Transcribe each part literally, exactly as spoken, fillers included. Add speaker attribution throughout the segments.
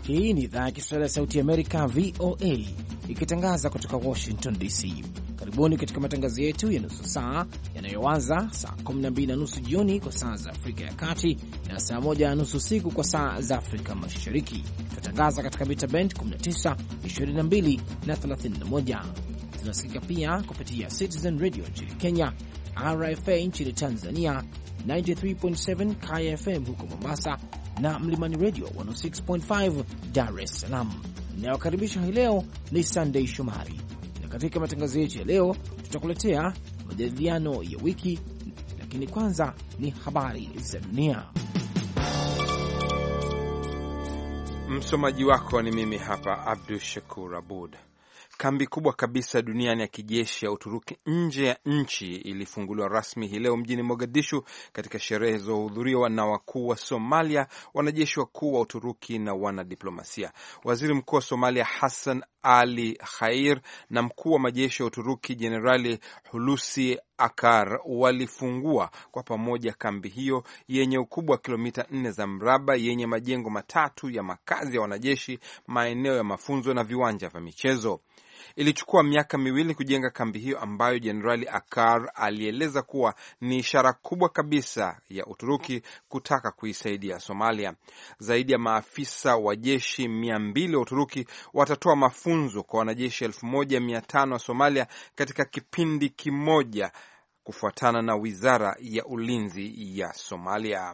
Speaker 1: Hii ni idhaa ya Kiswahili ya Sauti ya Amerika, V O A, ikitangaza kutoka Washington D C. Karibuni katika matangazo yetu ya nusu saa yanayoanza saa kumi na mbili na nusu jioni kwa saa za Afrika ya Kati na saa moja na nusu usiku kwa saa za Afrika Mashariki. Tunatangaza katika mita band kumi na tisa, ishirini na mbili na thelathini na moja. Tunasikika pia kupitia Citizen Radio nchini Kenya, R F A nchini Tanzania, tisini na tatu nukta saba K F M huko Mombasa na Mlimani Radio mia moja sita nukta tano Dar es Salaam. Inayokaribisha hii leo ni Sunday Shomari, na katika matangazo yetu ya leo tutakuletea majadiliano ya wiki, lakini kwanza ni habari za dunia.
Speaker 2: Msomaji wako ni mimi hapa Abdul Shakur Abud. Kambi kubwa kabisa duniani ya kijeshi ya Uturuki nje ya nchi ilifunguliwa rasmi hii leo mjini Mogadishu katika sherehe zilizohudhuriwa na wakuu wa Somalia, wanajeshi wakuu wa Uturuki na wanadiplomasia. Waziri Mkuu wa Somalia Hassan Ali Khair na mkuu wa majeshi ya Uturuki Jenerali Hulusi Akar walifungua kwa pamoja kambi hiyo yenye ukubwa wa kilomita nne za mraba yenye majengo matatu ya makazi ya wanajeshi, maeneo ya mafunzo na viwanja vya michezo. Ilichukua miaka miwili kujenga kambi hiyo ambayo Jenerali Akar alieleza kuwa ni ishara kubwa kabisa ya Uturuki kutaka kuisaidia Somalia. Zaidi ya maafisa wa jeshi mia mbili wa Uturuki watatoa mafunzo kwa wanajeshi elfu moja mia tano wa Somalia katika kipindi kimoja, kufuatana na Wizara ya Ulinzi ya Somalia.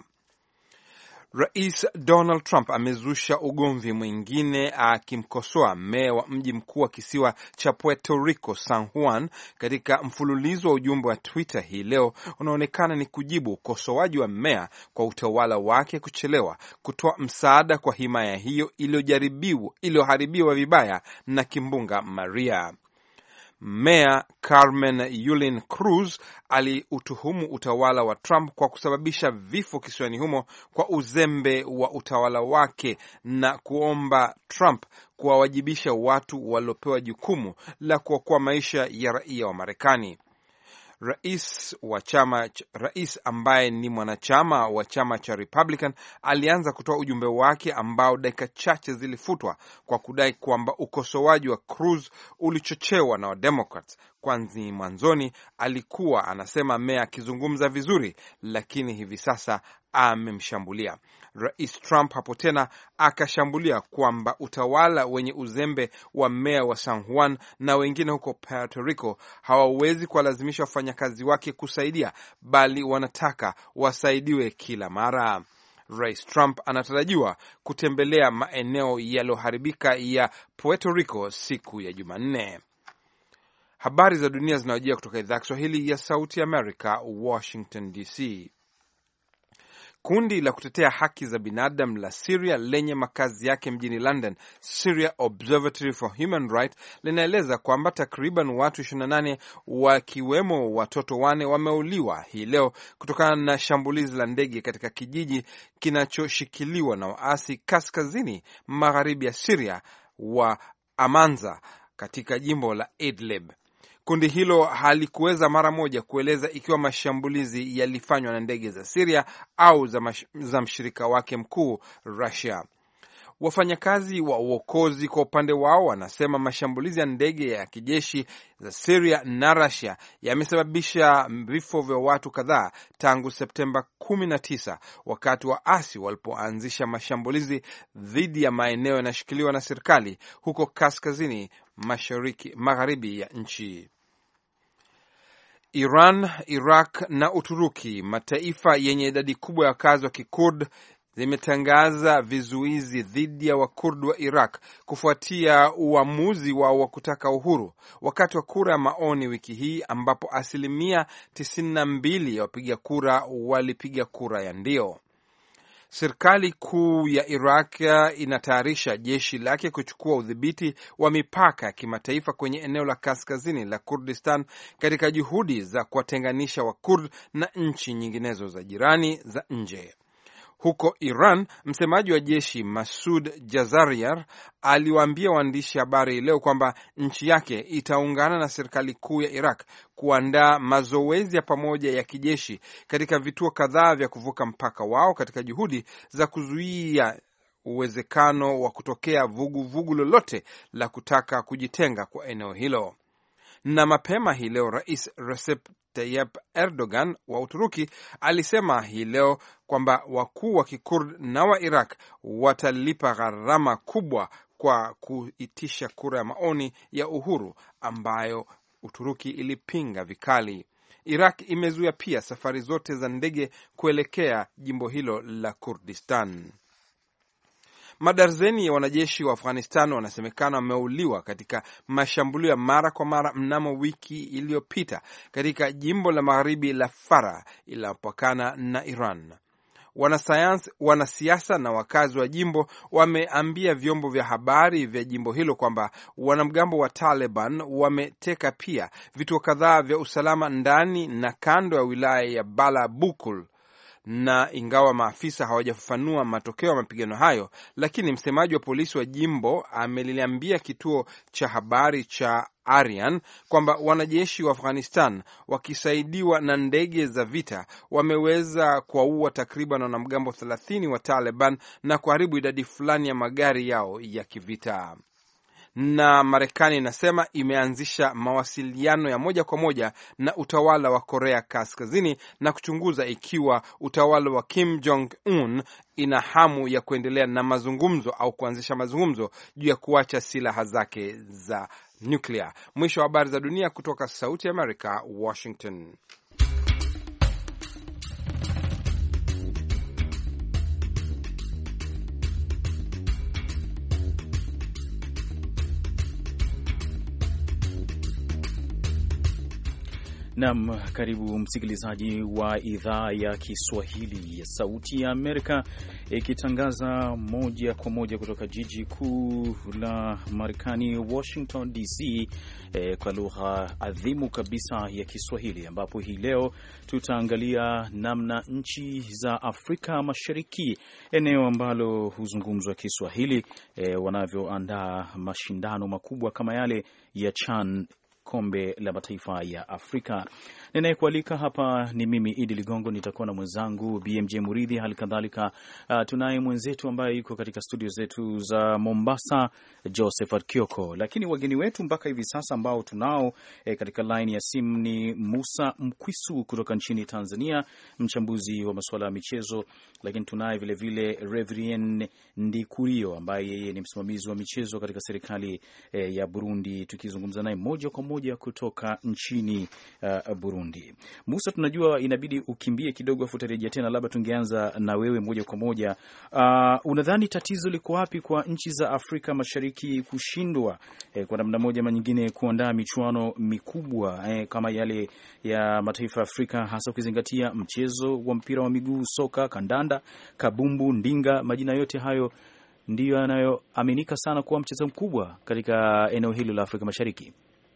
Speaker 2: Rais Donald Trump amezusha ugomvi mwingine akimkosoa meya wa mji mkuu wa kisiwa cha Puerto Rico, San Juan, katika mfululizo wa ujumbe wa Twitter hii leo unaonekana ni kujibu ukosoaji wa meya kwa utawala wake kuchelewa kutoa msaada kwa himaya hiyo iliyoharibiwa vibaya na kimbunga Maria. Meya Carmen Yulín Cruz aliutuhumu utawala wa Trump kwa kusababisha vifo kisiwani humo kwa uzembe wa utawala wake na kuomba Trump kuwawajibisha watu waliopewa jukumu la kuokoa maisha ya raia wa Marekani. Rais wa chama rais ambaye ni mwanachama wa chama cha Republican alianza kutoa ujumbe wake ambao dakika chache zilifutwa kwa kudai kwamba ukosoaji wa Cruz ulichochewa na Democrats. Kwanza mwanzoni alikuwa anasema meya akizungumza vizuri, lakini hivi sasa amemshambulia. Rais Trump hapo tena akashambulia kwamba utawala wenye uzembe wa meya wa San Juan na wengine huko Puerto Rico hawawezi kuwalazimisha wafanyakazi wake kusaidia, bali wanataka wasaidiwe kila mara. Rais Trump anatarajiwa kutembelea maeneo yaliyoharibika ya Puerto Rico siku ya Jumanne. Habari za dunia zinawajia kutoka idhaa ya Kiswahili ya Sauti ya Amerika, Washington D C. Kundi la kutetea haki za binadamu la Syria lenye makazi yake mjini London, Syria Observatory for Human Rights, linaeleza kwamba takriban watu ishirini na nane wakiwemo watoto wane wameuliwa hii leo kutokana na shambulizi la ndege katika kijiji kinachoshikiliwa na waasi kaskazini magharibi ya Syria wa Amanza katika jimbo la Idlib. Kundi hilo halikuweza mara moja kueleza ikiwa mashambulizi yalifanywa na ndege za Syria au za, mash, za mshirika wake mkuu Russia. Wafanyakazi wa uokozi kwa upande wao wanasema mashambulizi ya ndege ya kijeshi za Syria na Russia yamesababisha vifo vya watu kadhaa tangu Septemba kumi na tisa, wakati waasi walipoanzisha mashambulizi dhidi ya maeneo yanashikiliwa na serikali huko kaskazini mashariki magharibi ya nchi. Iran, Iraq na Uturuki, mataifa yenye idadi kubwa ya wakazi wa Kikurd, zimetangaza vizuizi dhidi ya Wakurd wa Iraq kufuatia uamuzi wao wa kutaka uhuru wakati wa kura ya maoni wiki hii, ambapo asilimia tisini na mbili ya wapiga kura walipiga kura ya ndio. Serikali kuu ya Iraq inatayarisha jeshi lake kuchukua udhibiti wa mipaka ya kimataifa kwenye eneo la kaskazini la Kurdistan katika juhudi za kuwatenganisha Wakurd na nchi nyinginezo za jirani za nje. Huko Iran, msemaji wa jeshi Masud Jazariar aliwaambia waandishi habari leo kwamba nchi yake itaungana na serikali kuu ya Iraq kuandaa mazoezi ya pamoja ya kijeshi katika vituo kadhaa vya kuvuka mpaka wao katika juhudi za kuzuia uwezekano wa kutokea vuguvugu vugu lolote la kutaka kujitenga kwa eneo hilo. Na mapema hii leo Rais Recep Tayyip Erdogan wa Uturuki alisema hii leo kwamba wakuu wa Kikurd na wa Iraq watalipa gharama kubwa kwa kuitisha kura ya maoni ya uhuru ambayo Uturuki ilipinga vikali. Iraq imezuia pia safari zote za ndege kuelekea jimbo hilo la Kurdistan. Madarzeni ya wanajeshi wa Afghanistan wanasemekana wameuliwa katika mashambulio ya mara kwa mara mnamo wiki iliyopita katika jimbo la magharibi la Farah iliyopakana na Iran. Wanasayansi, wanasiasa na wakazi wa jimbo wameambia vyombo vya habari vya jimbo hilo kwamba wanamgambo wa Taliban wameteka pia vituo kadhaa vya usalama ndani na kando ya wilaya ya Bala Bukul. Na ingawa maafisa hawajafafanua matokeo ya mapigano hayo, lakini msemaji wa polisi wa jimbo ameliambia kituo cha habari cha Aryan kwamba wanajeshi wa Afghanistan wakisaidiwa na ndege za vita wameweza kuwaua takriban wanamgambo thelathini wa Taliban na kuharibu idadi fulani ya magari yao ya kivita. Na Marekani inasema imeanzisha mawasiliano ya moja kwa moja na utawala wa Korea Kaskazini na kuchunguza ikiwa utawala wa Kim Jong Un ina hamu ya kuendelea na mazungumzo au kuanzisha mazungumzo juu ya kuacha silaha zake za nuclear. Mwisho wa habari za dunia kutoka Sauti ya Amerika, Washington.
Speaker 3: Naam, karibu msikilizaji wa idhaa ya Kiswahili ya Sauti ya Amerika ikitangaza moja kwa moja kutoka jiji kuu la Marekani, Washington D C, eh, kwa lugha adhimu kabisa ya Kiswahili, ambapo hii leo tutaangalia namna nchi za Afrika Mashariki, eneo ambalo huzungumzwa Kiswahili, eh, wanavyoandaa mashindano makubwa kama yale ya CHAN, kombe la mataifa ya Afrika. Ninayekualika hapa ni mimi Idi Ligongo, nitakuwa na mwenzangu B M J Muridhi, hali kadhalika uh, tunaye mwenzetu ambaye yuko katika studio zetu za Mombasa, Josephat Kioko. Lakini wageni wetu mpaka hivi sasa ambao tunao eh, katika line ya simu ni Musa Mkwisu kutoka nchini Tanzania, mchambuzi wa masuala ya michezo, lakini tunaye vile vile Reverien Ndikurio ambaye yeye ni msimamizi wa michezo katika serikali eh, ya Burundi, tukizungumza naye moja kwa moja kutoka nchini uh, Burundi. Musa, tunajua inabidi ukimbie kidogo afu utarejea tena, labda tungeanza na wewe moja kwa moja. Uh, unadhani tatizo liko wapi kwa nchi za Afrika Mashariki kushindwa eh, kwa namna moja ama nyingine kuandaa michuano mikubwa eh, kama yale ya mataifa ya Afrika, hasa ukizingatia mchezo wa mpira wa miguu, soka, kandanda, kabumbu, ndinga, majina yote hayo ndiyo yanayoaminika sana kuwa mchezo mkubwa katika eneo hilo la Afrika Mashariki?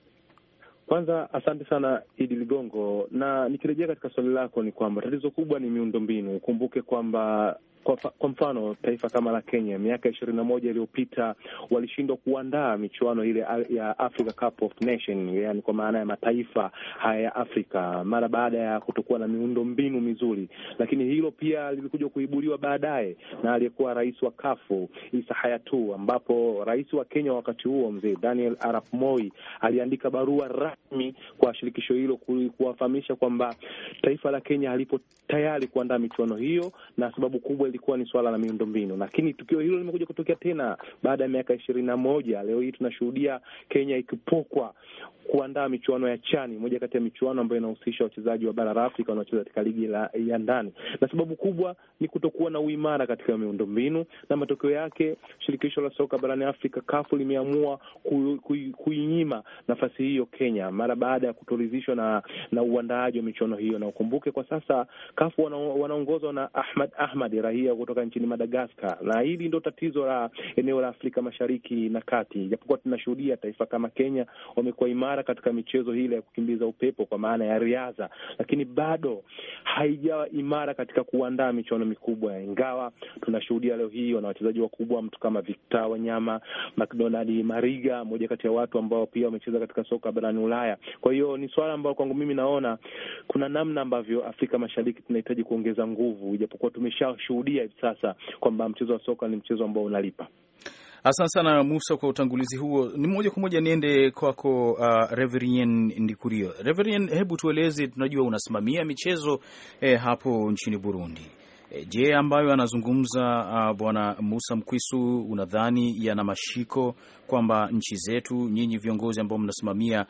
Speaker 4: Kwanza asante sana Idi Ligongo, na nikirejea katika swali lako ni kwamba tatizo kubwa ni miundombinu. Ukumbuke kwamba Kwa, kwa mfano taifa kama la Kenya miaka ishirini na moja iliyopita walishindwa kuandaa michuano ile ya Africa Cup of Nation, yani kwa maana ya mataifa haya ya Afrika, mara baada ya kutokuwa na miundombinu mizuri. Lakini hilo pia lilikuja kuibuliwa baadaye na aliyekuwa rais wa kafu Issa Hayatou, ambapo rais wa Kenya wakati huo mzee Daniel Arap Moi aliandika barua rasmi kwa shirikisho hilo kuwafahamisha kwamba taifa la Kenya halipo tayari kuandaa michuano hiyo, na sababu kubwa ilikuwa ni swala la miundombinu. Lakini tukio hilo limekuja kutokea tena baada ya miaka ishirini na moja. Leo hii tunashuhudia Kenya ikipokwa kuandaa michuano ya CHAN, moja kati ya michuano ambayo inahusisha wachezaji wa bara la Afrika wanaocheza katika ligi la, ya ndani. Na sababu kubwa ni kutokuwa na uimara katika miundombinu, na matokeo yake shirikisho la soka barani Afrika kafu limeamua kuinyima nafasi hiyo Kenya mara baada ya kutoridhishwa na na uandaaji wa michuano hiyo. Na ukumbuke kwa sasa kafu wana, wanaongozwa na Ahmad Ahmad raia kutoka nchini Madagascar, na hili ndio tatizo la eneo la Afrika Mashariki na Kati. Japokuwa tunashuhudia taifa kama Kenya wamekuwa imara katika michezo hile ya kukimbiza upepo kwa maana ya riadha, lakini bado haijawa imara katika kuandaa michuano mikubwa, ingawa tunashuhudia leo hii wana wachezaji wakubwa, mtu kama Victor Wanyama, McDonald Mariga, moja kati ya watu ambao pia wamecheza katika soka barani Ulaya. Kwa hiyo ni swala ambalo kwangu mimi naona kuna namna ambavyo Afrika Mashariki tunahitaji kuongeza nguvu, ijapokuwa tumeshashuhudia hivi sasa kwamba mchezo wa soka ni mchezo ambao unalipa.
Speaker 3: Asante sana Musa kwa utangulizi huo. Ni moja kwa moja niende kwako uh, Reverien Ndikurio. Reverien, hebu tueleze, tunajua unasimamia michezo eh, hapo nchini Burundi. Eh, je, ambayo anazungumza uh, Bwana Musa Mkwisu unadhani yana mashiko kwamba nchi zetu, nyinyi viongozi ambao mnasimamia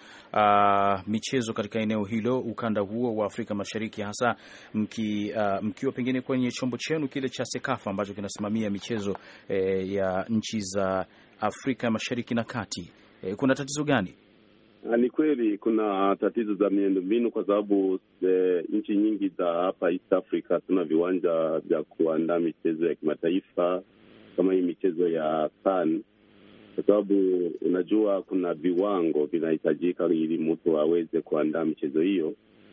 Speaker 3: uh, michezo katika eneo hilo, ukanda huo wa Afrika Mashariki, hasa mki, uh, mkiwa pengine kwenye chombo chenu kile cha Sekafa ambacho kinasimamia michezo eh, ya nchi za Afrika Mashariki na Kati, eh, kuna tatizo gani?
Speaker 5: Ni kweli kuna tatizo za miundombinu kwa sababu e, nchi nyingi za hapa East Africa tuna viwanja vya kuandaa michezo ya kimataifa kama hii michezo ya CHAN, kwa sababu unajua kuna viwango vinahitajika ili mtu aweze kuandaa michezo hiyo,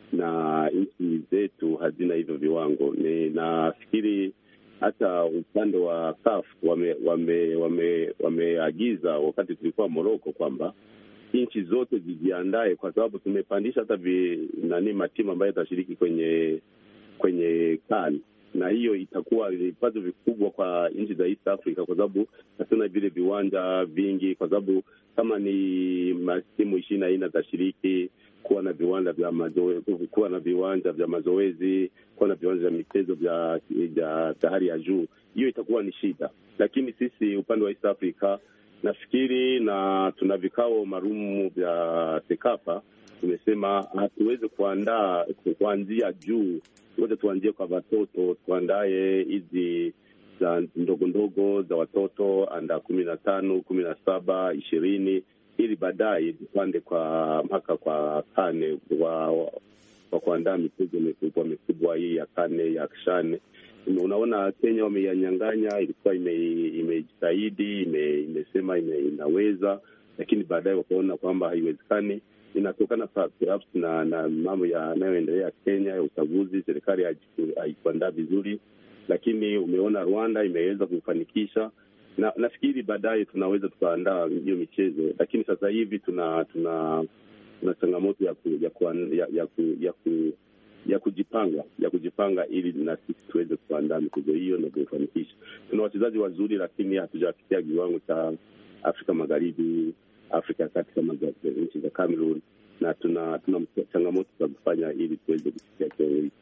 Speaker 5: na nchi zetu hazina hivyo viwango. Ni nafikiri hata upande wa C A F wame wame wame wameagiza wakati tulikuwa Morocco kwamba nchi zote zijiandae, kwa sababu tumepandisha hata vi, nani matimu ambayo itashiriki kwenye kwenye CHAN, na hiyo itakuwa vipato vikubwa kwa nchi za East Africa kwa sababu hatuna vile viwanja vingi, kwa sababu kama ni matimu ishirini na nne zitashiriki, kuwa na viwanja vya mazoezi, kuwa na viwanja vya mazoezi, kuwa na viwanja vya michezo vya vya hali ya juu, hiyo itakuwa ni shida. Lakini sisi upande wa East Africa nafikiri, na tuna vikao marumu vya Sekafa, tumesema hatuweze kuandaa kuanzia juu, wote tuanzie kwa watoto, tuandae hizi za ndogo ndogo za watoto anda kumi na tano, kumi na saba, ishirini, ili baadaye tupande kwa mpaka kwa kane wa kwa kuandaa michezo mikubwa mikubwa hii ya kane ya kishane. Unaona Kenya wameyanyang'anya, ilikuwa imejitahidi, ime imesema ime, inaweza, lakini baadaye wakaona kwamba haiwezekani. Inatokana perhaps na na mambo yanayoendelea Kenya ya uchaguzi, serikali haikuandaa vizuri, lakini umeona Rwanda imeweza kufanikisha, na nafikiri baadaye tunaweza tukaandaa hiyo michezo. Lakini sasa hivi tuna tuna tuna changamoto ya ku, ya, ku, ya, ya, ku, ya, ku, ya kujipanga ya kujipanga ili na sisi tuweze kuandaa michezo hiyo na kufanikisha. Tuna wachezaji wazuri, lakini hatujafikia kiwango cha Afrika Magharibi, Afrika Kati kama nchi za Cameroon, na tuna tuna changamoto za kufanya ili tuweze kufikia kiwango hicho.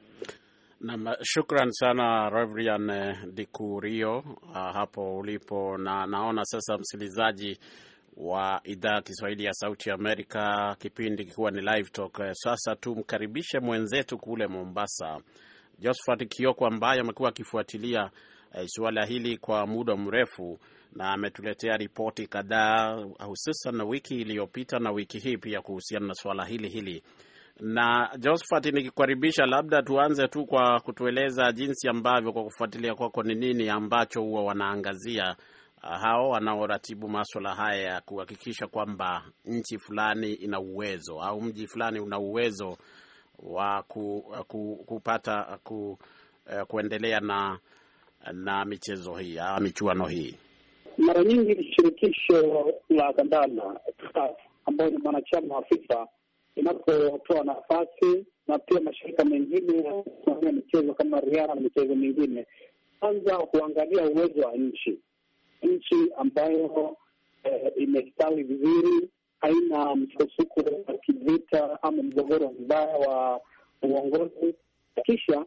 Speaker 6: Na shukran sana Reverien Ndikurio uh, hapo ulipo, na naona sasa msikilizaji wa idhaa ya Kiswahili ya Sauti ya Amerika, kipindi kikiwa ni Live Talk. Sasa tumkaribishe mwenzetu kule Mombasa, Josephat Kioko, ambaye amekuwa akifuatilia eh, suala hili kwa muda mrefu na ametuletea ripoti kadhaa, hususan na wiki iliyopita na wiki hii pia kuhusiana na suala hili hili. Na Josephat, nikikaribisha, labda tuanze tu kwa kutueleza jinsi ambavyo, kwa kufuatilia kwako, ni nini ambacho huwa wanaangazia hao wanaoratibu masuala haya ya kuhakikisha kwamba nchi fulani ina uwezo au mji fulani una uwezo wa ku, ku, kupata ku, uh, kuendelea na na michezo hii au michuano hii.
Speaker 7: Mara nyingi shirikisho la kandanda ambayo ni mwanachama wa FIFA inapotoa nafasi, na pia mashirika mengine ya michezo kama riadha na michezo mingine, kwanza kuangalia uwezo wa nchi nchi ambayo eh, imestawi vizuri, haina msukosuko wa kivita ama mgogoro mbaya wa uongozi. Kisha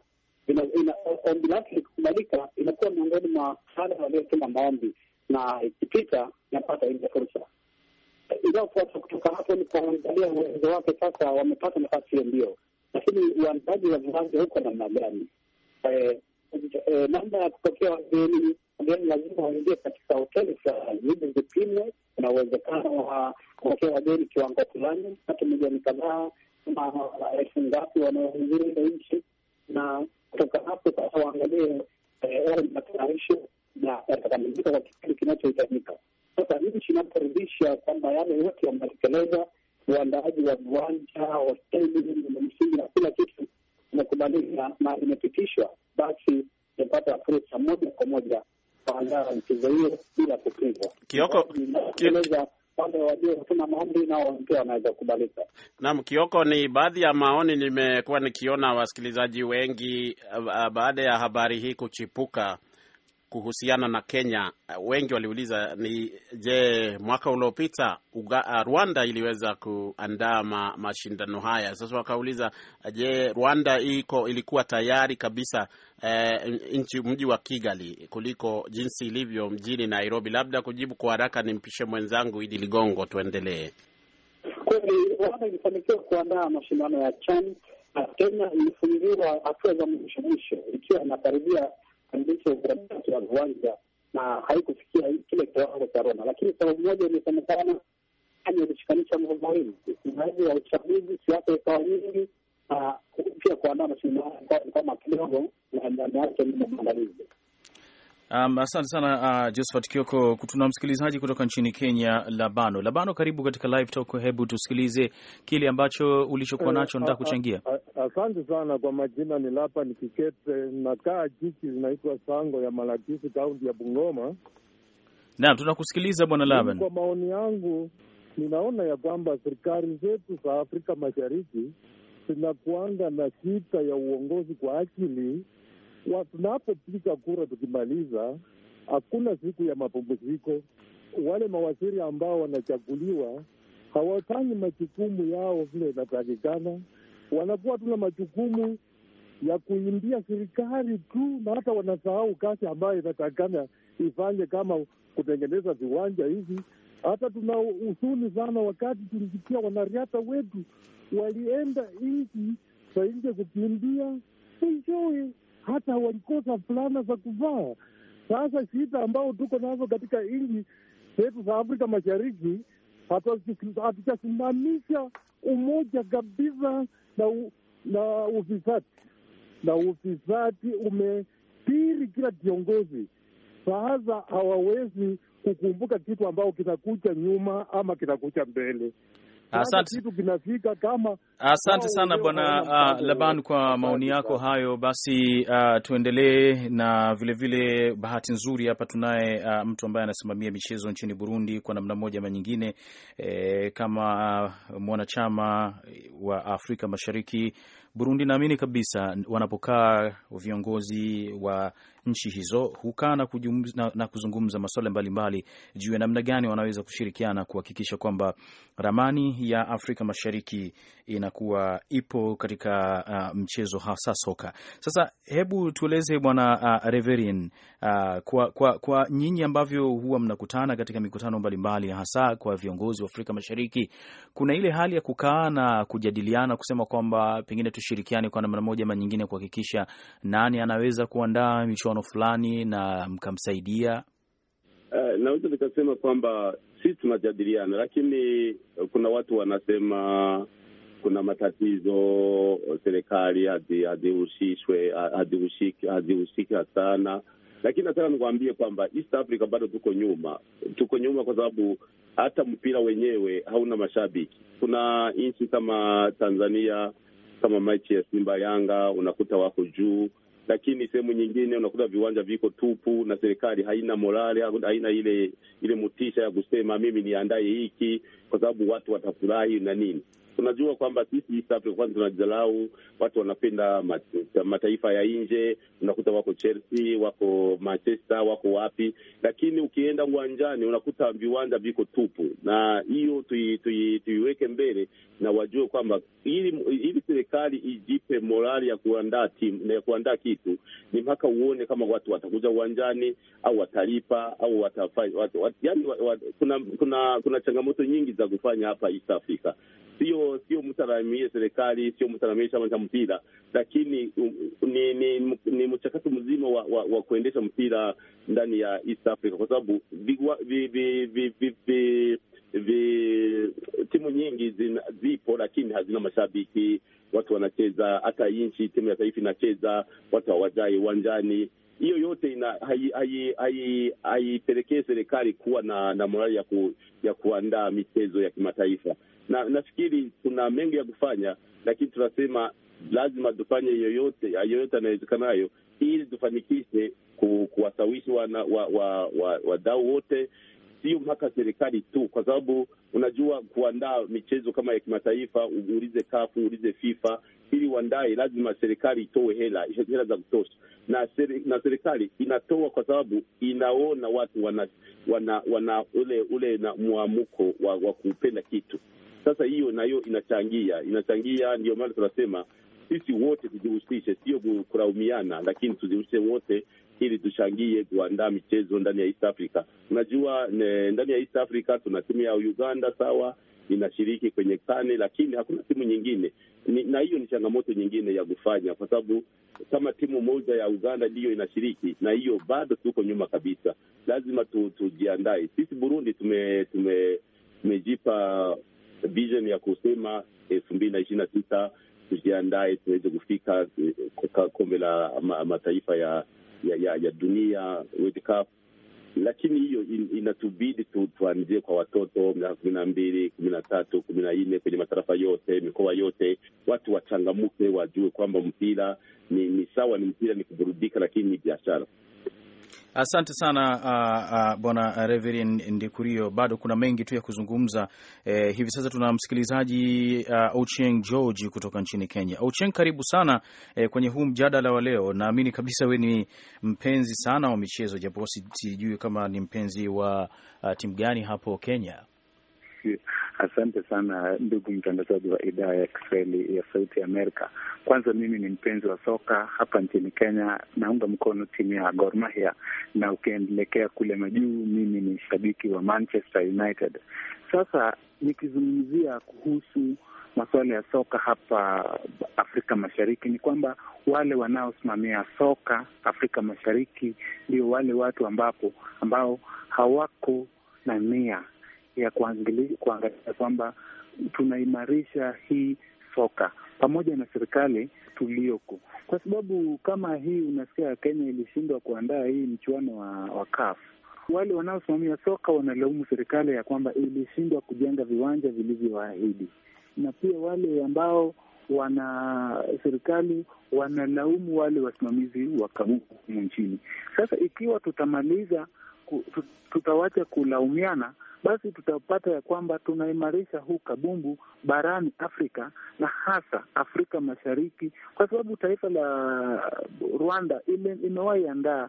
Speaker 7: ombi lake likikubalika, inakuwa miongoni mwa wale waliotuma maombi, na ikipita inapata ile fursa. Inayofuata kutoka hapo ni kuangalia uwezo wake. Sasa wamepata nafasi hiyo ndio, lakini uandaji wa viwanja huko namna gani? Eh, eh, namna ya kupokea wageni, wageni lazima waingie katika hoteli fulani ili zipimwe. Kuna uwezekano wa kupokea wageni kiwango fulani, hata milioni kadhaa na elfu ngapi wanaohudhuria ile nchi, na kutoka hapo sasa waangalie yale matayarisho na yatakamilika kwa kipindi kinachohitajika. Sasa nchi inaporidhisha kwamba yale yote yametekeleza, uandaaji wa viwanja, hoteli na msingi na kila kitu umekubalika, sheria na imepitishwa, basi imepata fursa moja kwa moja kuandaa mchezo hiyo bila kupingwa.
Speaker 6: Kioko,
Speaker 7: inaeleza wale wajua tuna maombi nao pia wanaweza kubalika.
Speaker 6: Naam, Kioko, ni baadhi ya maoni nimekuwa nikiona wasikilizaji wengi uh, baada ya habari hii kuchipuka kuhusiana na Kenya. Wengi waliuliza ni je, mwaka uliopita Rwanda iliweza kuandaa ma, mashindano haya. Sasa wakauliza je, Rwanda iko ilikuwa tayari kabisa eh, nchi mji wa Kigali kuliko jinsi ilivyo mjini Nairobi? Labda kujibu kwa haraka nimpishe mwenzangu Idi Ligongo, tuendelee.
Speaker 7: Kweli Rwanda ilifanikiwa kuandaa mashindano ya CHAN na Kenya ilifungiwa hatua za mwisho mwisho ikiwa inakaribia kamilisha ukarabati wa viwanja na haikufikia kile kiwango cha Rwanda, lakini sababu moja imesemekana Kenya ilishikanisha mambo mawili: usimamizi wa uchaguzi, siasa ikawa nyingi, na pia kuandaa mashindano kama kidogo na ndani yake ni maandalizi.
Speaker 3: Um, asante sana uh, Josephat Kioko. Tuna msikilizaji kutoka nchini Kenya, Labano. Labano, karibu katika Live Talk. Hebu tusikilize kile ambacho ulichokuwa nacho nataka kuchangia.
Speaker 8: Asante sana. Kwa majina ni Lapa Nikikete, nakaa jiji linaitwa Sango ya Malakisi, kaunti ya Bungoma.
Speaker 3: Naam, tunakusikiliza bwana Laban.
Speaker 8: Kwa maoni yangu, ninaona ya kwamba serikali zetu za Afrika Mashariki zinakuanga na shida ya uongozi kwa ajili tunapopiga kura tukimaliza, hakuna siku ya mapumziko. Wale mawaziri ambao wanachaguliwa hawafanyi majukumu yao vile inatakikana, wanakuwa tuna majukumu ya kuimbia serikali tu, na hata wanasahau kazi ambayo inatakikana ifanye kama kutengeneza viwanja hivi. Hata tuna usuni sana wakati tulisikia wanariadha wetu walienda nchi za nje kukimbia, mwishowe hata walikosa fulana za kuvaa. Sasa shida ambao tuko nazo katika nchi zetu za Afrika Mashariki, hatujasimamisha umoja kabisa na, u, na ufisadi. Na ufisadi umepiri kila kiongozi. Sasa hawawezi kukumbuka kitu ambao kinakuja nyuma ama kinakuja mbele.
Speaker 3: Asante.
Speaker 8: Kitu kinafika kama
Speaker 3: Asante sana bwana uh, Laban kwa maoni yako hayo. Basi uh, tuendelee na vile vile, bahati nzuri hapa tunaye uh, mtu ambaye anasimamia michezo nchini Burundi kwa namna moja ama nyingine, eh, kama uh, mwanachama wa Afrika Mashariki. Burundi naamini kabisa wanapokaa viongozi wa nchi hizo hukaa na, na, na kuzungumza masuala mbalimbali juu ya namna gani wanaweza kushirikiana kuhakikisha kwamba ramani ya Afrika Mashariki inakuwa ipo katika uh, mchezo hasa soka. Sasa hebu tueleze bwana uh, Reverien, uh, kwa, kwa, kwa nyinyi ambavyo huwa mnakutana katika mikutano mbalimbali hasa kwa viongozi wa Afrika Mashariki, kuna ile hali ya kukaa na kujadiliana kusema kwamba pengine tushirikiane kwa namna moja ama nyingine kuhakikisha nani anaweza kuandaa michuano fulani na mkamsaidia?
Speaker 5: Uh, naweza nikasema kwamba sisi tunajadiliana, lakini kuna watu wanasema kuna matatizo, serikali hadihusishwe hadihusika sana, lakini nataka nikwambie kwamba East Africa bado tuko nyuma, tuko nyuma kwa sababu hata mpira wenyewe hauna mashabiki. Kuna nchi kama Tanzania, kama mechi ya Simba Yanga unakuta wako juu, lakini sehemu nyingine unakuta viwanja viko tupu na serikali haina morale, haina ile ile motisha ya kusema mimi niandae hiki kwa sababu watu watafurahi na nini. Tunajua kwamba sisi East Africa kwanza tunajidharau, watu wanapenda mataifa ya nje, unakuta wako Chelsea, wako Manchester, wako wapi, lakini ukienda uwanjani unakuta viwanja viko tupu. Na hiyo tuiweke tui, tui mbele na wajue kwamba ili ili serikali ijipe morali ya kuandaa timu na ya kuandaa kitu, ni mpaka uone kama watu watakuja uwanjani au watalipa au watafanya watu, watu, yani wat, wat, kuna kuna kuna changamoto nyingi za kufanya hapa East Africa. Sio sio mtaramie serikali, sio mtaramie chama cha mpira, lakini um, ni, ni ni mchakato mzima wa, wa, wa kuendesha mpira ndani ya East Africa, kwa sababu vi, vi, vi, vi, vi, vi, vi, timu nyingi zina, zipo lakini hazina mashabiki. Watu wanacheza, hata nchi timu ya taifa inacheza, watu hawajai uwanjani. Hiyo yote ina haipelekee serikali kuwa na na morali ya ku, ya kuandaa michezo ya kimataifa. Na nafikiri kuna mengi ya kufanya, lakini tunasema lazima tufanye yoyote yoyote yanayowezekanayo ili tufanikishe ku, kuwasawishi wana wa, wa, wa, wadau wote, sio mpaka serikali tu, kwa sababu unajua kuandaa michezo kama ya kimataifa, uulize kafu, uulize FIFA, ili waandae lazima serikali itoe hela hela za kutosha, na seri, na serikali inatoa kwa sababu inaona watu wana wana, wana ule ule na muamuko wa, wa kupenda kitu. Sasa hiyo nayo inachangia inachangia ndio maana tunasema sisi wote tujihusishe, sio kulaumiana, lakini tujihusishe wote ili tushangie kuandaa michezo ndani ya East Africa. Unajua ne, ndani ya East Africa tuna timu ya Uganda sawa, inashiriki kwenye kane, lakini hakuna timu nyingine ni, na hiyo ni changamoto nyingine ya kufanya, kwa sababu kama timu moja ya Uganda ndiyo inashiriki, na hiyo bado tuko nyuma kabisa. Lazima tu, tujiandae. Sisi Burundi tume tume tumejipa vision ya kusema elfu mbili na ishirini na sita tujiandae tuweze kufika kwa kombe la ma, mataifa ya ya, ya, ya dunia, World Cup. Lakini hiyo in, inatubidi tu, tuanzie kwa watoto miaka kumi na mbili, kumi na tatu, kumi na nne kwenye matarafa yote, mikoa yote, watu wachangamuke, wajue kwamba mpira ni, ni sawa, ni mpira, ni kuburudika, lakini ni biashara.
Speaker 3: Asante sana uh, uh, Bwana Reverend Ndikurio, bado kuna mengi tu ya kuzungumza. Eh, hivi sasa tuna msikilizaji uh, Ochieng George kutoka nchini Kenya. Ochieng, karibu sana eh, kwenye huu mjadala wa leo. Naamini kabisa we ni mpenzi sana wa michezo, japo sijui kama ni mpenzi wa uh, timu gani hapo Kenya.
Speaker 9: Asante sana ndugu mtangazaji wa idhaa ya Kiswahili ya Sauti ya Amerika. Kwanza mimi ni mpenzi wa soka hapa nchini Kenya, naunga mkono timu ya Gor Mahia, na ukiendelekea kule majuu mimi ni shabiki wa Manchester United. Sasa nikizungumzia kuhusu masuala ya soka hapa Afrika Mashariki, ni kwamba wale wanaosimamia soka Afrika Mashariki ndio wale watu ambapo ambao hawako na nia ya kuangalia kwamba tunaimarisha hii soka pamoja na serikali tulioko, kwa sababu kama hii unasikia Kenya ilishindwa kuandaa hii mchuano wa, wa C A F. Wale wanaosimamia soka wanalaumu serikali ya kwamba ilishindwa kujenga viwanja vilivyoahidi, na pia wale ambao wana serikali wanalaumu wale wasimamizi wa kabumbu nchini. Sasa ikiwa tutamaliza tutawacha kulaumiana, basi tutapata ya kwamba tunaimarisha huu kabumbu barani Afrika na hasa Afrika Mashariki, kwa sababu taifa la Rwanda imewahi andaa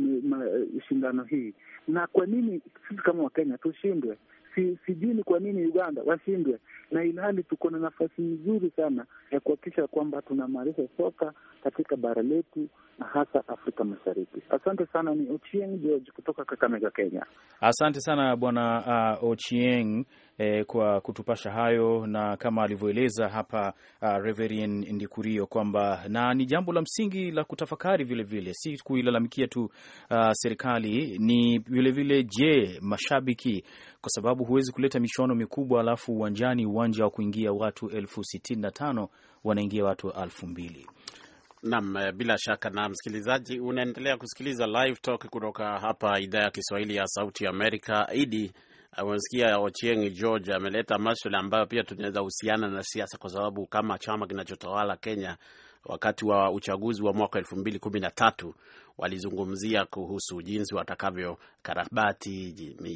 Speaker 9: shindano hii. Na kwa nini sisi kama Wakenya tushindwe? Si, sijui ni kwa nini Uganda washindwe, na ilhali tuko na nafasi nzuri sana ya kuhakikisha kwamba tunaimarisha soka katika bara letu na hasa Afrika Mashariki. Asante sana. Ni Ochieng George kutoka Kakamega, Kenya.
Speaker 3: Asante sana bwana uh, Ochieng eh, kwa kutupasha hayo, na kama alivyoeleza hapa uh, Reverend Ndikurio kwamba na ni jambo la msingi la kutafakari vile vile, si kuilalamikia tu uh, serikali, ni vile vile je, mashabiki, kwa sababu huwezi kuleta michuano mikubwa alafu uwanjani uwanja wa kuingia watu elfu sitini na tano wanaingia watu elfu mbili.
Speaker 6: Naam, bila shaka. Na msikilizaji, unaendelea kusikiliza Live Talk kutoka hapa idhaa ya Kiswahili ya Sauti ya Amerika. Idi, unasikia Ochieng George ameleta masuala ambayo pia tunaweza husiana na siasa, kwa sababu kama chama kinachotawala Kenya wakati wa uchaguzi wa mwaka elfu mbili kumi na tatu walizungumzia kuhusu jinsi watakavyo karabati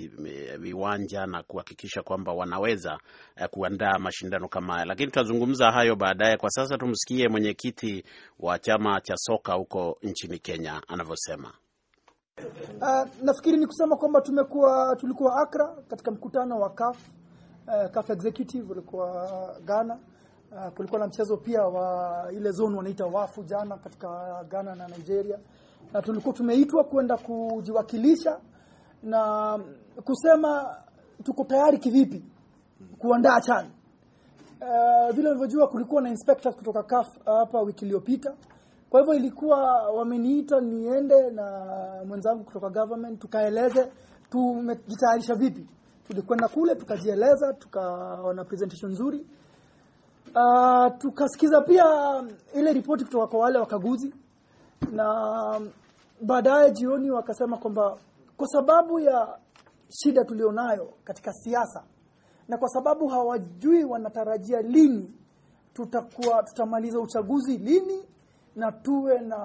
Speaker 6: viwanja na kuhakikisha kwamba wanaweza eh, kuandaa mashindano kama haya. Lakini tutazungumza hayo baadaye. Kwa sasa tumsikie mwenyekiti wa chama cha soka huko nchini Kenya anavyosema.
Speaker 10: Uh, nafikiri ni kusema kwamba tumekuwa tulikuwa Accra katika mkutano wa C A F, uh, C A F executive ulikuwa Ghana. Uh, kulikuwa na mchezo pia wa ile zone wanaita wafu jana katika Ghana na Nigeria, na tulikuwa tumeitwa kwenda kujiwakilisha na kusema tuko tayari kivipi kuandaa CHAN. Uh, vile mlivyojua kulikuwa na inspectors kutoka C A F hapa wiki iliyopita. Kwa hivyo ilikuwa wameniita niende na mwenzangu kutoka government tukaeleze tumejitayarisha vipi. Tulikwenda kule tukajieleza, tukaona presentation nzuri. Uh, tukasikiza pia ile ripoti kutoka kwa wale wakaguzi, na baadaye jioni wakasema kwamba kwa sababu ya shida tulionayo katika siasa na kwa sababu hawajui wanatarajia lini tutakuwa tutamaliza uchaguzi lini na tuwe na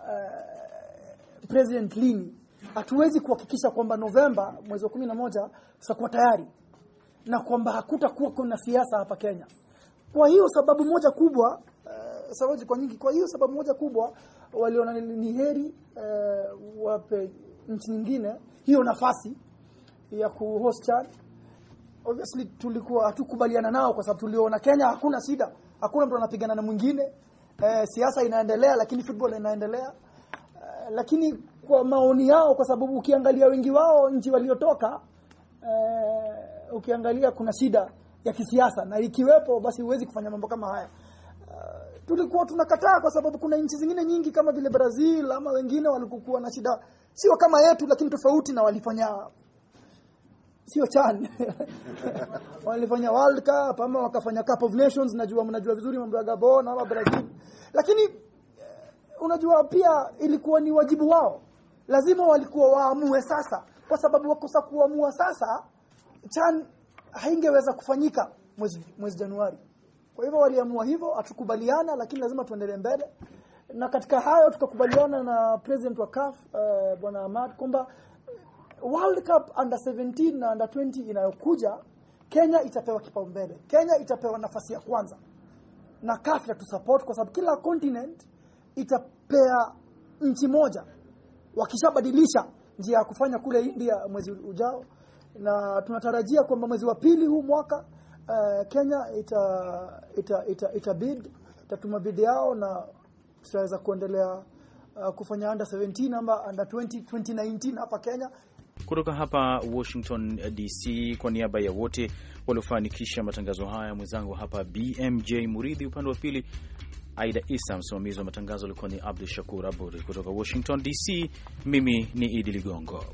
Speaker 10: uh, president lini. Hatuwezi kuhakikisha kwamba Novemba mwezi wa kumi na moja tutakuwa tayari na kwamba hakutakuwa kuna siasa hapa Kenya. Kwa hiyo sababu moja kubwa, uh, sababu kwa nyingi, kwa hiyo sababu moja kubwa waliona ni heri uh, wape nchi nyingine hiyo nafasi ya kuhost CHAN. Obviously tulikuwa hatukubaliana nao kwa sababu tuliona Kenya hakuna shida, hakuna mtu anapigana na mwingine. Eh, siasa inaendelea lakini football inaendelea. Eh, lakini kwa maoni yao, kwa sababu ukiangalia wengi wao nchi waliotoka, eh, ukiangalia kuna shida ya kisiasa na ikiwepo basi huwezi kufanya mambo kama haya. Uh, tulikuwa tunakataa kwa sababu kuna nchi zingine nyingi kama vile Brazil ama wengine walikuwa na shida sio kama yetu lakini tofauti na walifanya sio CHAN. Walifanya World Cup ama wakafanya Cup of Nations, najua mnajua vizuri mambo ya Gabon ama Brazil. Lakini unajua pia ilikuwa ni wajibu wao. Lazima walikuwa waamue sasa, kwa sababu wakosa kuamua sasa CHAN haingeweza kufanyika mwezi mwezi Januari. Kwa hivyo waliamua hivyo, atukubaliana lakini lazima tuendelee mbele. Na katika hayo tukakubaliana na president wa C A F uh, Bwana Ahmad kwamba World Cup under seventeen na under twenty inayokuja Kenya itapewa kipaumbele. Kenya itapewa nafasi ya kwanza. Na C A F tu support kwa sababu kila continent itapea nchi moja. Wakishabadilisha njia ya kufanya kule India mwezi ujao, na tunatarajia kwamba mwezi wa pili huu mwaka uh, Kenya ita ita ita, ita bid itatuma bid yao na tutaweza kuendelea uh, kufanya under seventeen ama under twenty twenty nineteen hapa Kenya.
Speaker 3: Kutoka hapa Washington D C, kwa niaba ya wote waliofanikisha matangazo haya, mwenzangu hapa B M J Muridhi, upande wa pili Aida Isa, msimamizi wa matangazo alikuwa ni Abdul Shakur Abud. Kutoka Washington D C, mimi ni Idi Ligongo.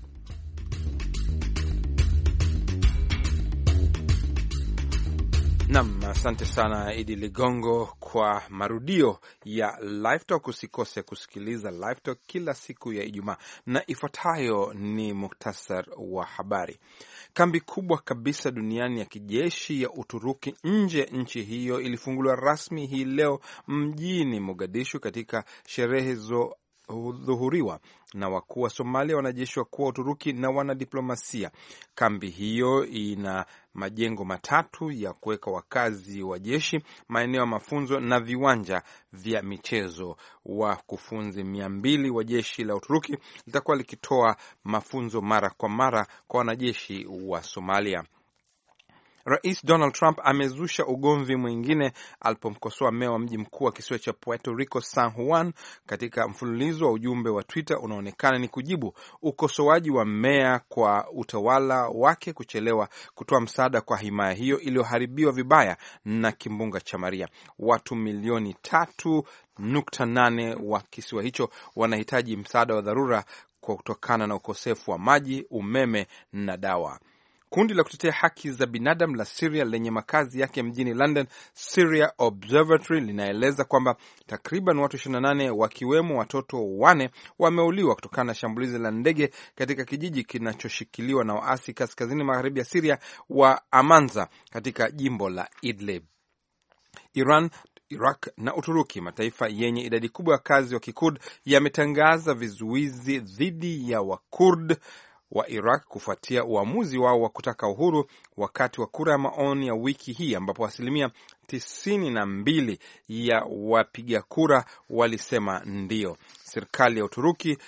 Speaker 2: Nam, asante sana Idi Ligongo kwa marudio ya Live Talk. Usikose kusikiliza Live Talk kila siku ya Ijumaa. Na ifuatayo ni muktasar wa habari. Kambi kubwa kabisa duniani ya kijeshi ya Uturuki nje nchi hiyo ilifunguliwa rasmi hii leo mjini Mogadishu katika sherehe zo hudhuriwa na wakuu wa Somalia, wanajeshi wakuu wa Uturuki na wanadiplomasia. Kambi hiyo ina majengo matatu ya kuweka wakazi wa jeshi, maeneo ya mafunzo na viwanja vya michezo. Wakufunzi mia mbili wa jeshi la Uturuki litakuwa likitoa mafunzo mara kwa mara kwa wanajeshi wa Somalia. Rais Donald Trump amezusha ugomvi mwingine alipomkosoa meya wa mji mkuu wa kisiwa cha Puerto Rico San Juan katika mfululizo wa ujumbe wa Twitter unaonekana ni kujibu ukosoaji wa meya kwa utawala wake kuchelewa kutoa msaada kwa himaya hiyo iliyoharibiwa vibaya na kimbunga cha Maria. Watu milioni tatu nukta nane wa kisiwa hicho wanahitaji msaada wa dharura kwa kutokana na ukosefu wa maji, umeme na dawa. Kundi la kutetea haki za binadamu la Syria lenye makazi yake mjini London, Syria Observatory, linaeleza kwamba takriban watu ishirini na nane wakiwemo watoto wane wameuliwa kutokana na shambulizi la ndege katika kijiji kinachoshikiliwa na waasi kaskazini magharibi ya Syria wa Amanza katika jimbo la Idlib. Iran, Iraq na Uturuki, mataifa yenye idadi kubwa ya wakazi wa Kikurd, yametangaza vizuizi dhidi ya Wakurd wa Iraq kufuatia uamuzi wao wa kutaka uhuru wakati wa kura ya maoni ya wiki hii, ambapo asilimia tisini na mbili ya wapiga kura walisema ndio. Serikali ya Uturuki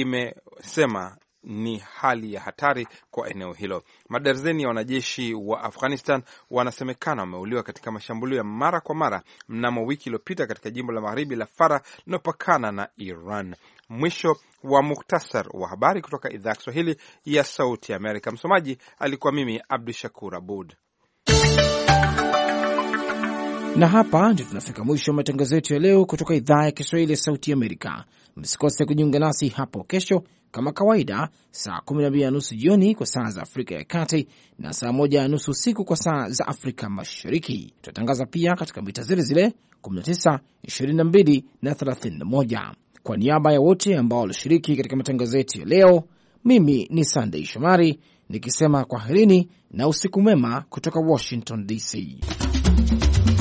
Speaker 2: imesema ni hali ya hatari kwa eneo hilo. Madarzeni ya wanajeshi wa Afghanistan wanasemekana wameuliwa katika mashambulio ya mara kwa mara mnamo wiki iliyopita katika jimbo la magharibi la Farah linalopakana na Iran. Mwisho wa muktasar wa habari kutoka idhaa ya Kiswahili ya Sauti ya Amerika. Msomaji alikuwa mimi Abdul Shakur Abud.
Speaker 1: Na hapa ndio tunafika mwisho wa matangazo yetu ya leo kutoka idhaa ya Kiswahili ya Sauti ya Amerika. Msikose kujiunga nasi hapo kesho kama kawaida, saa kumi na mbili na nusu jioni kwa saa za Afrika ya Kati na saa moja na nusu usiku kwa saa za Afrika Mashariki. Tutatangaza pia katika mita zile zile kumi na tisa, ishirini na mbili na thelathini na moja. Kwa niaba ya wote ambao walishiriki katika matangazo yetu ya leo, mimi ni Sunday Shomari nikisema kwaherini na usiku mwema kutoka Washington D C.